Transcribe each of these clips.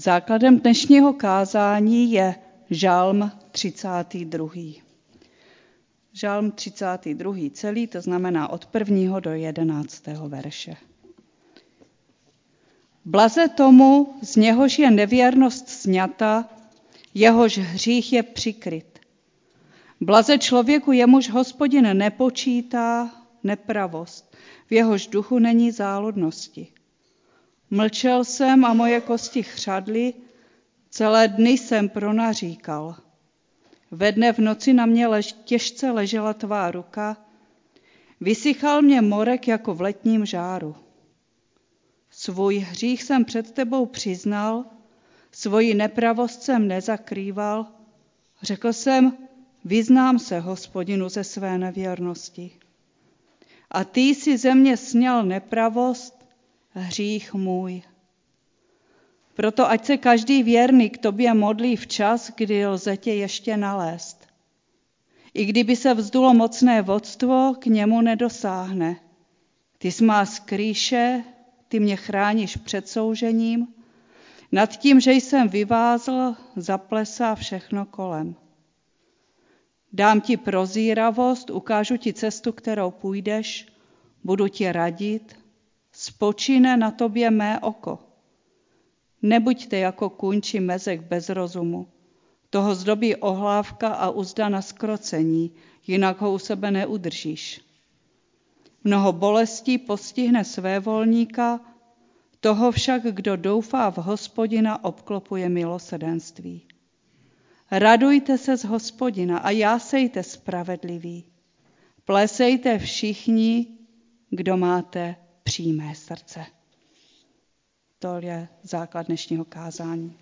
Základem dnešního kázání je Žalm 32. Žalm 32. celý, to znamená od 1. do 11. verše. Blaze tomu, z něhož je nevěrnost sňata, jehož hřích je přikryt. Blaze člověku, jemuž Hospodin nepočítá nepravost, v jehož duchu není záludnosti. Mlčel jsem a moje kosti chřadly, celé dny jsem pronaříkal. Ve dne v noci na mě těžce ležela tvá ruka, vysychal mě morek jako v letním žáru. Svůj hřích jsem před tebou přiznal, svoji nepravost jsem nezakrýval. Řekl jsem, vyznám se Hospodinu ze své nevěrnosti. A ty jsi ze mě sňal nepravost, hřích můj. Proto ať se každý věrný k tobě modlí včas, kdy lze tě ještě nalézt. I kdyby se vzdulo mocné vodstvo, k němu nedosáhne. Ty jsi má skrýše, ty mě chráníš před soužením, nad tím, že jsem vyvázl, zaplesá všechno kolem. Dám ti prozíravost, ukážu ti cestu, kterou půjdeš, budu ti radit, spočine na tobě mé oko. Nebuďte jako kůň či mezek bez rozumu. Toho zdobí ohlávka a uzda na zkrocení, jinak ho u sebe neudržíš. Mnoho bolestí postihne svévolníka, toho však, kdo doufá v Hospodina, obklopuje milosrdenství. Radujte se z Hospodina a jásejte spravedliví. Plesejte všichni, kdo máte přímé srdce. To je základ dnešního kázání.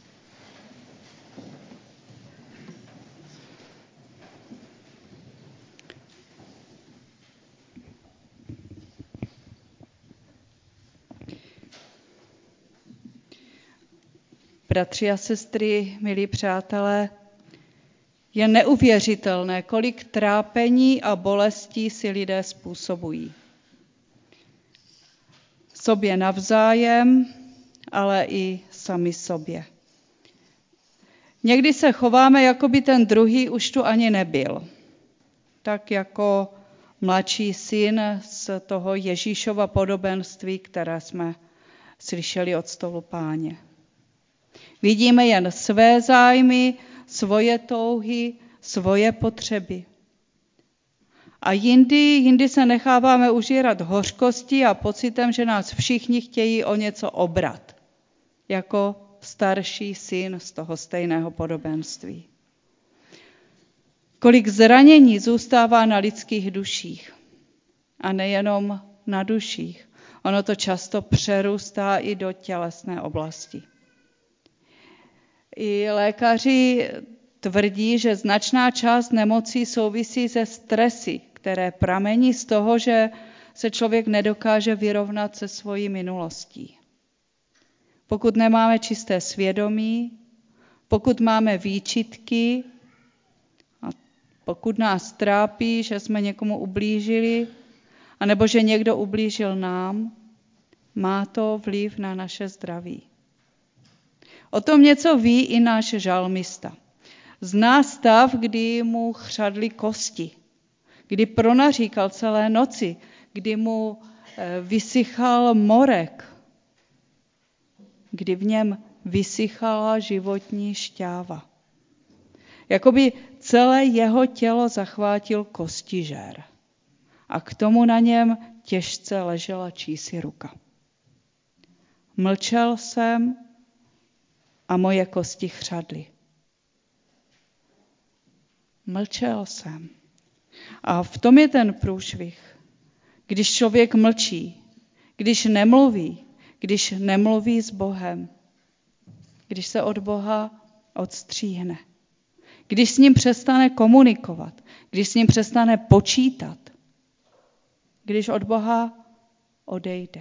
Bratři a sestry, milí přátelé, je neuvěřitelné, kolik trápení a bolestí si lidé způsobují. Sobě navzájem, ale i sami sobě. Někdy se chováme, jako by ten druhý už tu ani nebyl. Tak jako mladší syn z toho Ježíšova podobenství, které jsme slyšeli od stolu Páně. Vidíme jen své zájmy, svoje touhy, svoje potřeby. A jindy se necháváme užírat hořkostí a pocitem, že nás všichni chtějí o něco obrat, jako starší syn z toho stejného podobenství. Kolik zranění zůstává na lidských duších a nejenom na duších. Ono to často přerůstá i do tělesné oblasti. I lékaři tvrdí, že značná část nemocí souvisí se stresy, které pramení z toho, že se člověk nedokáže vyrovnat se svojí minulostí. Pokud nemáme čisté svědomí, pokud máme výčitky, a pokud nás trápí, že jsme někomu ublížili, anebo že někdo ublížil nám, má to vliv na naše zdraví. O tom něco ví i náš žalmista. Zná stav, kdy mu chřadly kosti, kdy pronaříkal celé noci, kdy mu vysychal morek, kdy v něm vysychala životní šťáva. Jakoby celé jeho tělo zachvátil kostižér a k tomu na něm těžce ležela čísi ruka. Mlčel jsem a moje kosti chřadly. Mlčel jsem. A v tom je ten průšvih. Když člověk mlčí, když nemluví s Bohem, když se od Boha odstříhne, když s ním přestane komunikovat, když s ním přestane počítat, když od Boha odejde.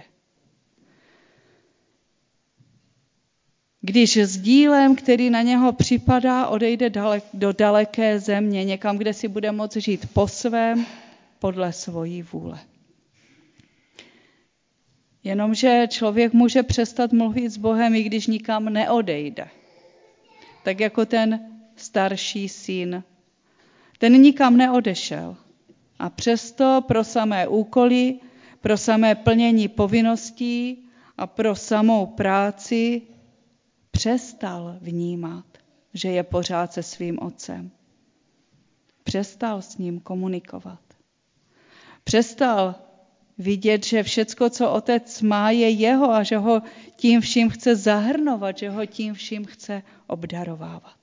Když s dílem, který na něho připadá, odejde do daleké země, někam, kde si bude moct žít po svém, podle svojí vůle. Jenomže člověk může přestat mluvit s Bohem, i když nikam neodejde. Tak jako ten starší syn. Ten nikam neodešel. A přesto pro samé úkoly, pro samé plnění povinností a pro samou práci přestal vnímat, že je pořád se svým otcem. Přestal s ním komunikovat. Přestal vidět, že všecko, co otec má, je jeho a že ho tím vším chce zahrnovat, že ho tím vším chce obdarovávat.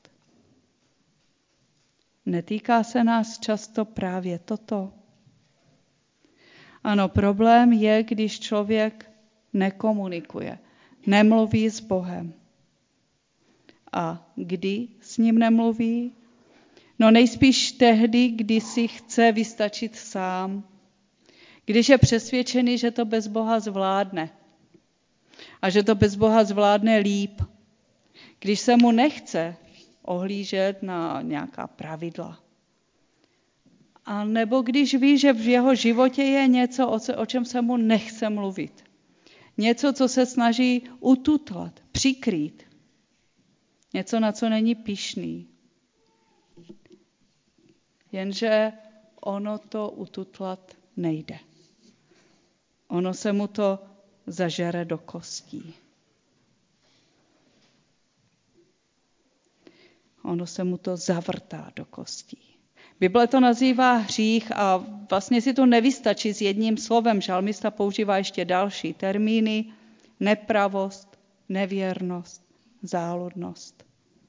Netýká se nás často právě toto? Ano, problém je, když člověk nekomunikuje, nemluví s Bohem. A kdy s ním nemluví? No nejspíš tehdy, kdy si chce vystačit sám, když je přesvědčený, že to bez Boha zvládne a že to bez Boha zvládne líp, když se mu nechce ohlížet na nějaká pravidla. A nebo když ví, že v jeho životě je něco, o čem se mu nechce mluvit. Něco, co se snaží ututlat, přikrýt. Něco, na co není pyšný. Jenže ono to ututlat nejde. Ono se mu to zažere do kostí. Ono se mu to zavrtá do kostí. Bible to nazývá hřích a vlastně si to nevystačí s jedním slovem. Žalmista používá ještě další termíny. Nepravost, nevěrnost, záludnost.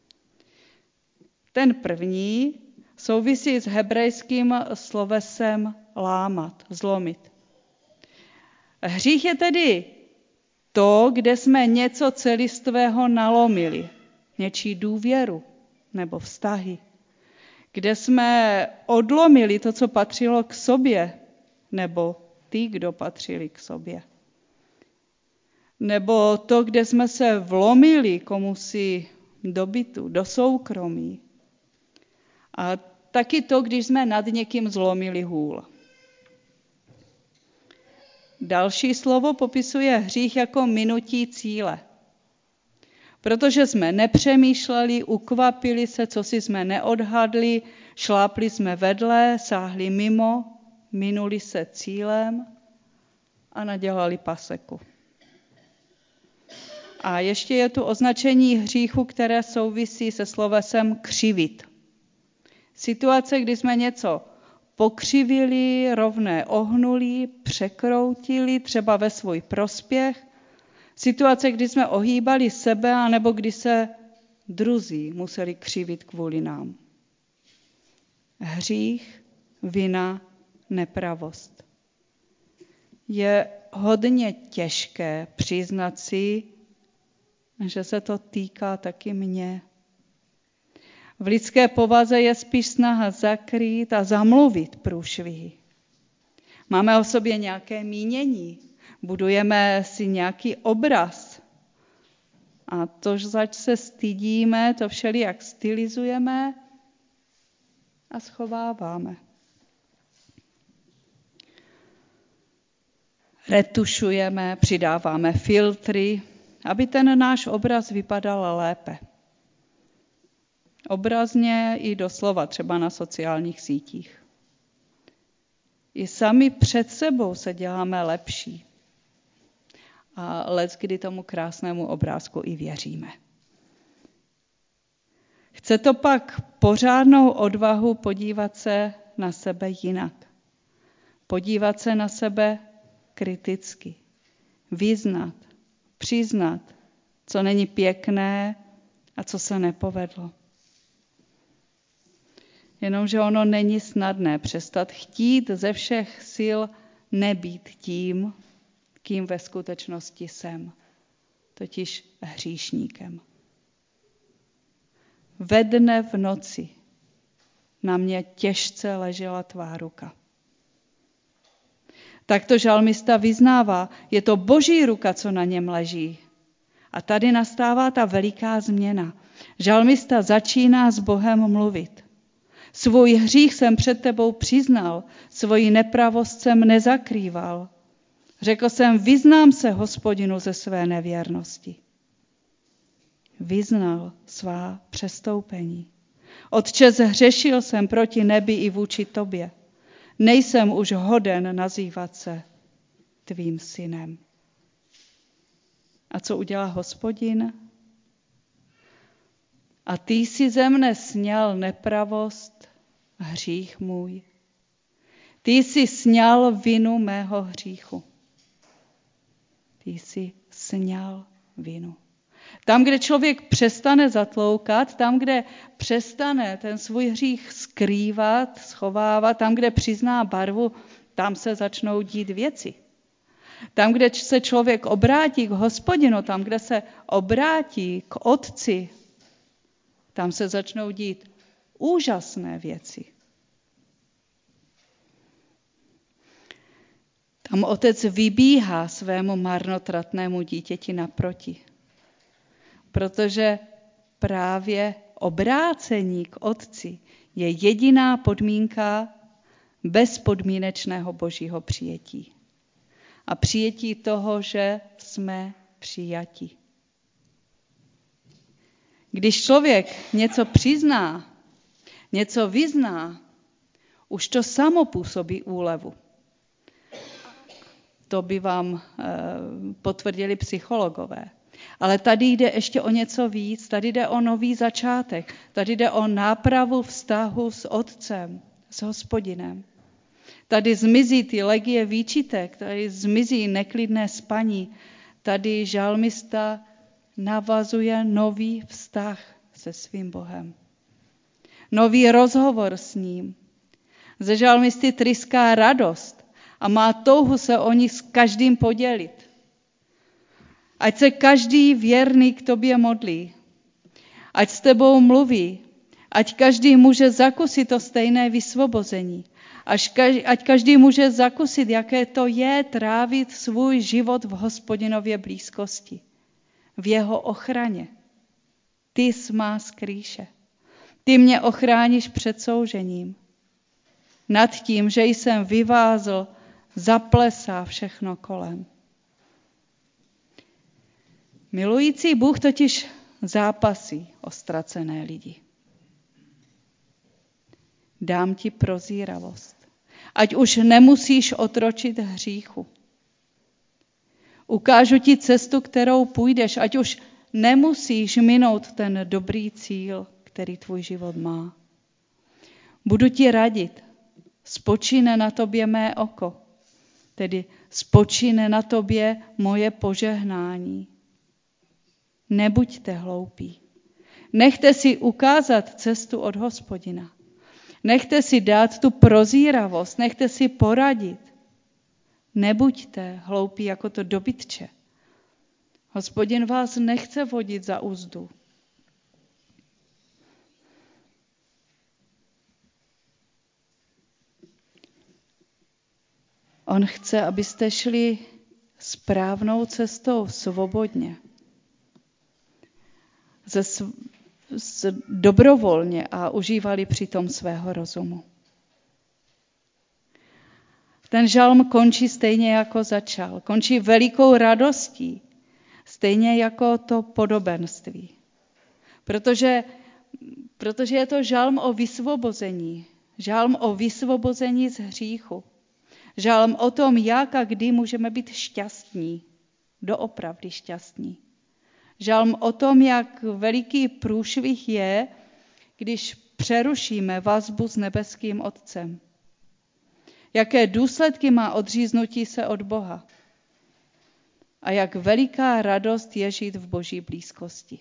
Ten první souvisí s hebrejským slovesem lámat, zlomit. Hřích je tedy to, kde jsme něco celistvého nalomili, něčí důvěru nebo vztahy, kde jsme odlomili to, co patřilo k sobě, nebo ty, kdo patřili k sobě. Nebo to, kde jsme se vlomili komusi do bytu, do soukromí. A taky to, když jsme nad někým zlomili hůl. Další slovo popisuje hřích jako minutí cíle. Protože jsme nepřemýšleli, ukvapili se, co si jsme neodhadli, šlápli jsme vedle, sáhli mimo, minuli se cílem a nadělali paseku. A ještě je tu označení hříchu, které souvisí se slovesem křivit. Situace, kdy jsme něco pokřivili, rovné ohnuli, překroutili, třeba ve svůj prospěch. Situace, kdy jsme ohýbali sebe, anebo kdy se druzí museli křivit kvůli nám. Hřích, vina, nepravost. Je hodně těžké přiznat si, že se to týká taky mě. V lidské povaze je spíš snaha zakrýt a zamluvit průšvihy. Máme o sobě nějaké mínění, budujeme si nějaký obraz. A to, zač se stydíme, to všelijak stylizujeme a schováváme. Retušujeme, přidáváme filtry, aby ten náš obraz vypadal lépe. Obrazně i doslova, třeba na sociálních sítích. I sami před sebou se děláme lepší. A leckdy tomu krásnému obrázku i věříme. Chce to pak pořádnou odvahu podívat se na sebe jinak. Podívat se na sebe kriticky. Vyznat, přiznat, co není pěkné a co se nepovedlo. Jenomže ono není snadné přestat chtít ze všech sil nebýt tím, kým ve skutečnosti jsem, totiž hříšníkem. Ve dne v noci na mě těžce ležela tvá ruka. Takto žalmista vyznává, je to Boží ruka, co na něm leží. A tady nastává ta veliká změna. Žalmista začíná s Bohem mluvit. Svůj hřích jsem před tebou přiznal, svoji nepravost jsem nezakrýval. Řekl jsem, vyznám se Hospodinu ze své nevěrnosti. Vyznal svá přestoupení. Otče, zhřešil jsem proti nebi i vůči tobě. Nejsem už hoden nazývat se tvým synem. A co udělá Hospodin? A ty jsi ze mne sňal nepravost, hřích můj. Ty jsi sňal vinu mého hříchu. Ty jsi sňal vinu. Tam, kde člověk přestane zatloukat, tam, kde přestane ten svůj hřích skrývat, schovávat, tam, kde přizná barvu, tam se začnou dít věci. Tam, kde se člověk obrátí k Hospodinu, tam, kde se obrátí k Otci, tam se začnou dít úžasné věci. Tam otec vybíhá svému marnotratnému dítěti naproti. Protože právě obrácení k Otci je jediná podmínka bezpodmínečného Božího přijetí. A přijetí toho, že jsme přijati. Když člověk něco přizná, něco vyzná, už to samo působí úlevu. To by vám potvrdili psychologové. Ale tady jde ještě o něco víc, tady jde o nový začátek, tady jde o nápravu vztahu s Otcem, s Hospodinem. Tady zmizí ty legie výčitek, tady zmizí neklidné spaní, tady žalmista navazuje nový vztah se svým Bohem. Nový rozhovor s ním. Ze žalmisty tryská radost a má touhu se o ní s každým podělit. Ať se každý věrný k tobě modlí. Ať s tebou mluví. Ať každý může zakusit to stejné vysvobození. Ať každý může zakusit, jaké to je trávit svůj život v Hospodinově blízkosti. V jeho ochraně. Ty jsi má skrýše. Ty mě ochráníš před soužením. Nad tím, že jsem vyvázl, zaplesá všechno kolem. Milující Bůh totiž zápasí o ztracené lidi. Dám ti prozíravost, ať už nemusíš otročit hříchu. Ukážu ti cestu, kterou půjdeš, ať už nemusíš minout ten dobrý cíl, který tvůj život má. Budu ti radit, spočine na tobě mé oko, tedy spočine na tobě moje požehnání. Nebuďte hloupí. Nechte si ukázat cestu od Hospodina. Nechte si dát tu prozíravost, nechte si poradit. Nebuďte hloupí jako to dobytče. Hospodin vás nechce vodit za uzdu. On chce, abyste šli správnou cestou svobodně, dobrovolně a užívali přitom svého rozumu. Ten žalm končí stejně jako začal. Končí velikou radostí, stejně jako to podobenství. Protože je to žalm o vysvobození. Žalm o vysvobození z hříchu. Žalm o tom, jak a kdy můžeme být šťastní, doopravdy šťastní. Žalm o tom, jak veliký průšvih je, když přerušíme vazbu s nebeským Otcem. Jaké důsledky má odříznutí se od Boha. A jak veliká radost je žít v Boží blízkosti.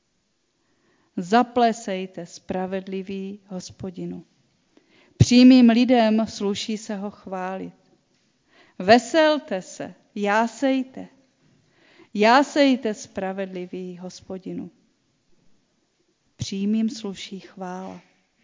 Zaplesejte, spravedlivý Hospodinu. Přímým lidem sluší se ho chválit. Veselte se, jásejte. Jásejte, spravedlivý Hospodinu. Přímým sluší chvála.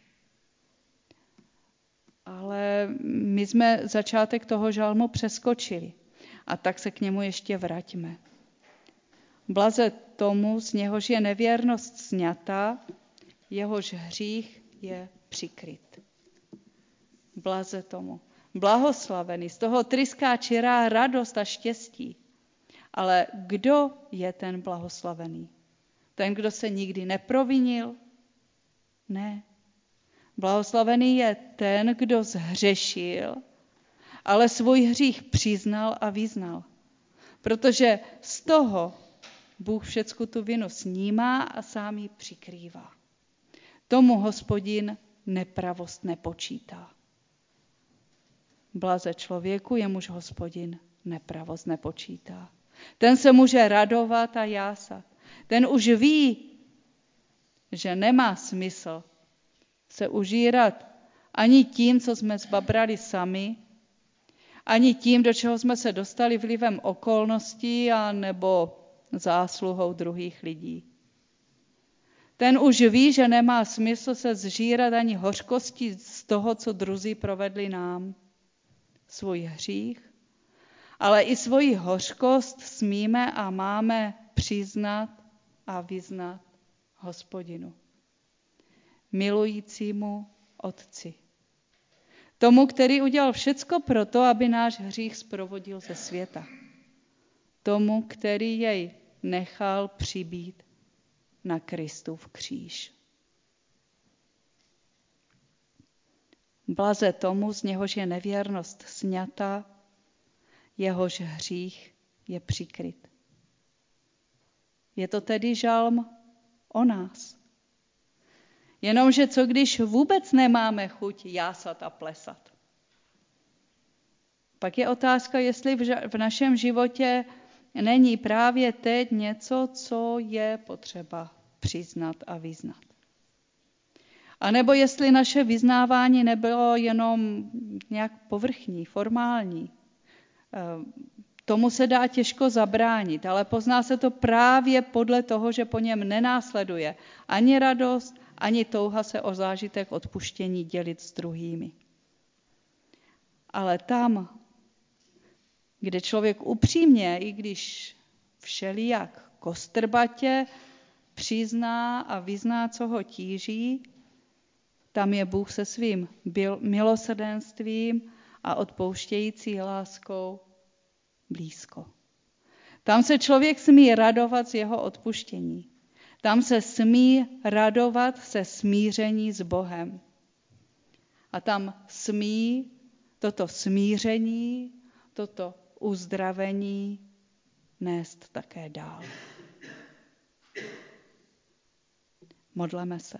Ale my jsme začátek toho žalmu přeskočili. A tak se k němu ještě vraťme. Blaze tomu, z něhož je nevěrnost sňata, jehož hřích je přikryt. Blaze tomu. blahoslavený, z toho tryská čirá radost a štěstí. Ale kdo je ten blahoslavený? Ten, kdo se nikdy neprovinil? Ne. Blahoslavený je ten, kdo zhřešil, ale svůj hřích přiznal a vyznal. Protože z toho Bůh všecku tu vinu snímá a sám ji přikrývá. Tomu Hospodin nepravost nepočítá. Blaze člověku, jemuž Hospodin nepravost nepočítá. Ten se může radovat a jásat. Ten už ví, že nemá smysl se užírat ani tím, co jsme zbabrali sami, ani tím, do čeho jsme se dostali vlivem okolností a nebo zásluhou druhých lidí. Ten už ví, že nemá smysl se zžírat ani hořkostí z toho, co druzí provedli nám. Svůj hřích, ale i svoji hořkost smíme a máme přiznat a vyznat Hospodinu, milujícímu Otci. Tomu, který udělal všecko pro to, aby náš hřích zprovodil ze světa. Tomu, který jej nechal přibít na Kristův kříž. Blaze tomu, z něhož je nevěrnost sňata, jehož hřích je přikryt. Je to tedy žalm o nás. Jenomže co když vůbec nemáme chuť jásat a plesat? Pak je otázka, jestli v našem životě není právě teď něco, co je potřeba přiznat a vyznat. A nebo jestli naše vyznávání nebylo jenom nějak povrchní, formální. Tomu se dá těžko zabránit, ale pozná se to právě podle toho, že po něm nenásleduje ani radost, ani touha se o zážitek odpuštění dělit s druhými. Ale tam, kde člověk upřímně, i když všelijak kostrbatě, přizná a vyzná, co ho tíží, tam je Bůh se svým milosrdenstvím a odpouštějící láskou blízko. Tam se člověk smí radovat z jeho odpuštění. Tam se smí radovat se smíření s Bohem. A tam smí toto smíření, toto uzdravení nést také dál. Modleme se.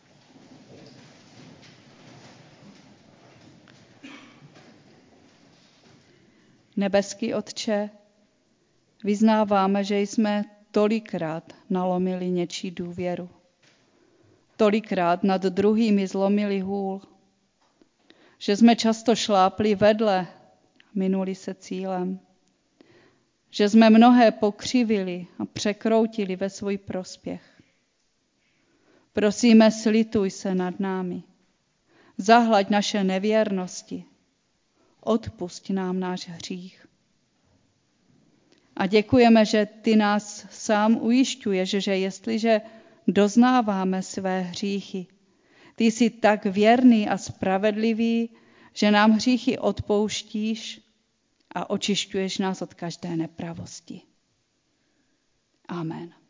Nebeský Otče, vyznáváme, že jsme tolikrát nalomili něčí důvěru. Tolikrát nad druhými zlomili hůl. Že jsme často šlápli vedle, minuli se cílem. Že jsme mnohé pokřivili a překroutili ve svůj prospěch. Prosíme, slituj se nad námi. Zahlaď naše nevěrnosti. Odpusť nám náš hřích. A děkujeme, že ty nás sám ujišťuješ, že jestliže doznáváme své hříchy, ty jsi tak věrný a spravedlivý, že nám hříchy odpouštíš a očišťuješ nás od každé nepravosti. Amen.